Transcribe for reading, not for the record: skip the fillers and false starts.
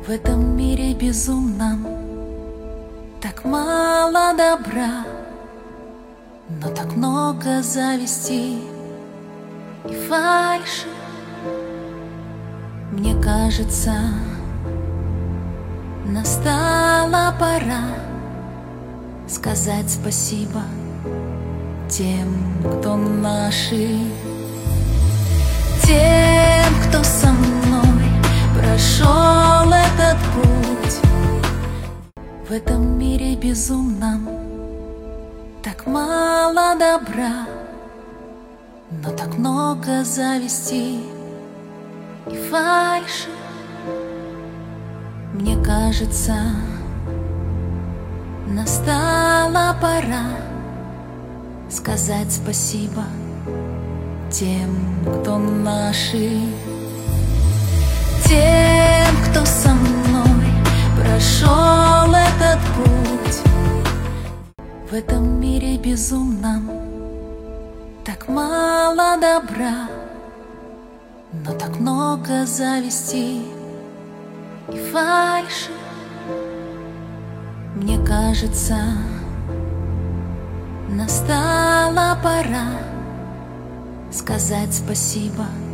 В этом мире безумном так мало добра, но так много зависти и фальши. Мне кажется, настала пора сказать спасибо тем, кто наши, тем, кто со мной прошел этот путь. В этом мире безумном так мало добра, но так много зависти и фальши. Мне кажется, настала пора сказать спасибо тем, кто наши, тем, кто со мной прошел этот путь. В этом мире безумном так мало добра, но так много зависти и фальши. Мне кажется, настала пора сказать спасибо